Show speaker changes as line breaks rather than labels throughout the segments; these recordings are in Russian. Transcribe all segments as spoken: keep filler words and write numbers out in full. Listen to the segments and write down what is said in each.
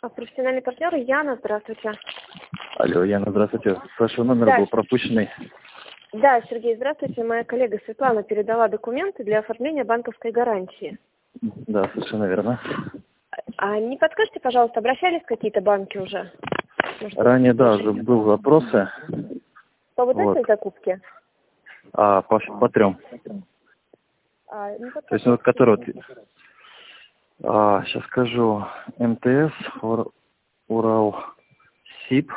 А, профессиональный партнер Яна, здравствуйте.
Алло, Яна, здравствуйте. С вашего номера
Да.
был пропущенный.
Да, Сергей, здравствуйте. Моя коллега Светлана передала документы для оформления банковской гарантии.
Да, совершенно верно.
А не подскажете, пожалуйста, обращались какие-то банки уже? Может,
Ранее, да, уже был вопросы.
по вот,
Вот.
этой закупке?
А, по, по трем.
А, не
То есть, ну, вот, который вот, а, сейчас скажу, МТС, Ур, Урал, СИП.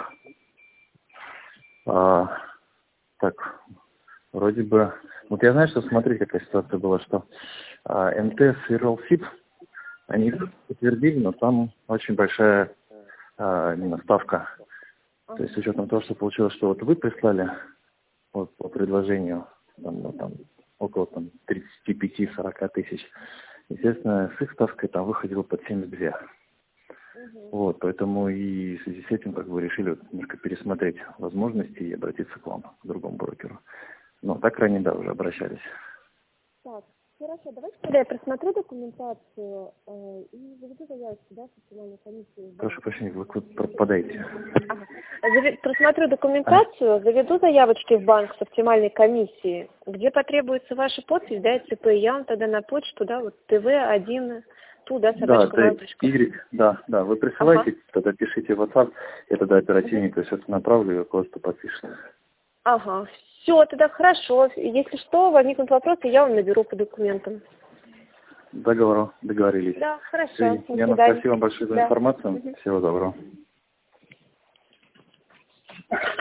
А, так, вроде бы, вот я знаю, что смотрите, какая ситуация была, что а, МТС и Урал, СИП, они подтвердили, но там очень большая а, именно ставка. То есть, с учетом того, что получилось, что вот вы прислали вот, по предложению там, ну, там, около там, тридцати пяти — сорока тысяч, естественно, с их ставкой там выходило под семьдесят две.
Угу.
Вот, поэтому и в связи с этим как бы решили вот немножко пересмотреть возможности и обратиться к вам, к другому брокеру. Но так ранее, да, уже обращались.
Так, хорошо, давайте тогда я просмотрю документацию э, и заведу заявочку, да, в официальной комиссии.
Прошу прощения, вы куда-то пропадаете.
Ага. Зави- Просмотрю документацию, заведу заявочки в банк с оптимальной комиссией, где потребуется ваша подпись, да, и ЦП. Я вам тогда на почту, да, вот тв один, туда,
Да,
собачка,
это
матушка.
Y, да, да, вы присылайте,
Ага.
тогда пишите в WhatsApp, я тогда оперативненько все это направлю, и просто подпишет.
Ага. Все, тогда хорошо. Если что, возникнут вопросы, я вам наберу по документам.
Договору, договорились.
Да, хорошо.
Все,
До
Яна,
свидания.
спасибо вам большое за
Да.
информацию.
Мгм.
Всего доброго.